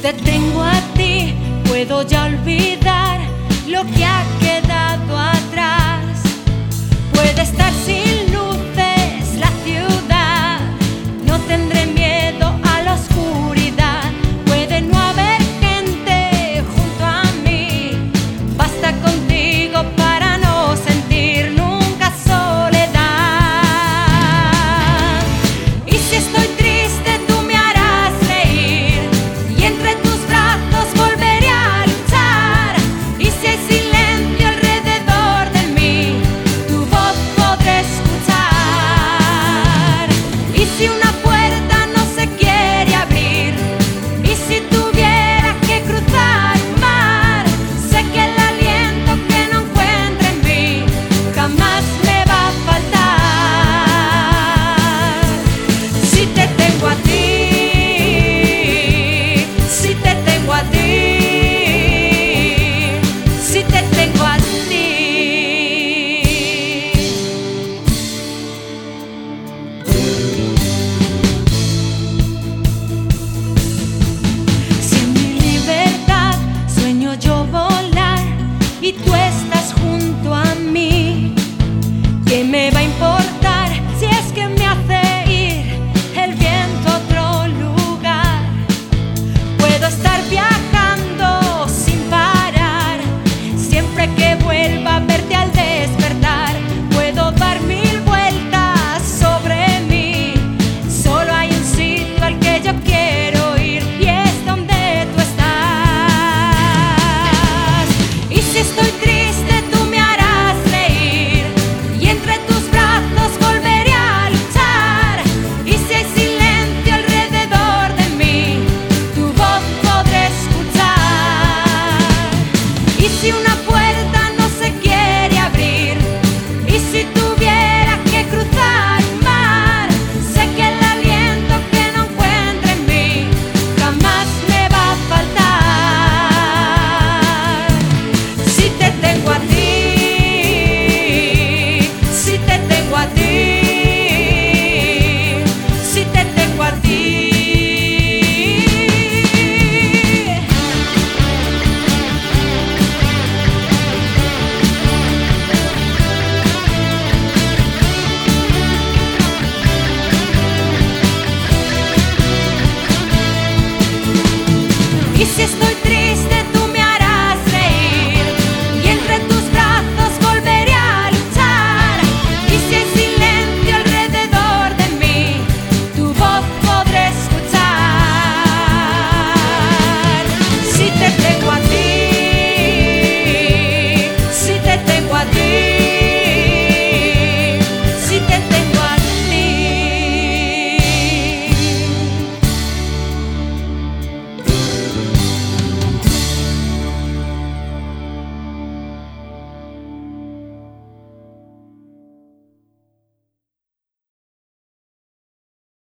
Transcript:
te tengo a ti, puedo ya olvidar lo que ha quedado atrás. Puede estar sin luces la ciudad, no tendré miedo a la oscuridad. Puede no haber gente junto a mí, basta contigo para no sentir nunca soledad. Y si estoy triste tú me harás reír, y entre tus brazos volveré a luchar. Y si hay silencio alrededor de mí, tu voz podré escuchar. Y si una puerta no se quiere abrir, y si tuviera que cruzar un mar, sé que el aliento que no encuentre en mí jamás me va a faltar. Si te tengo a ti, si te tengo a ti, si te tengo a ti. Si en mi libertad sueño yo volar y tú estás junto a mí, ¿qué me va a importar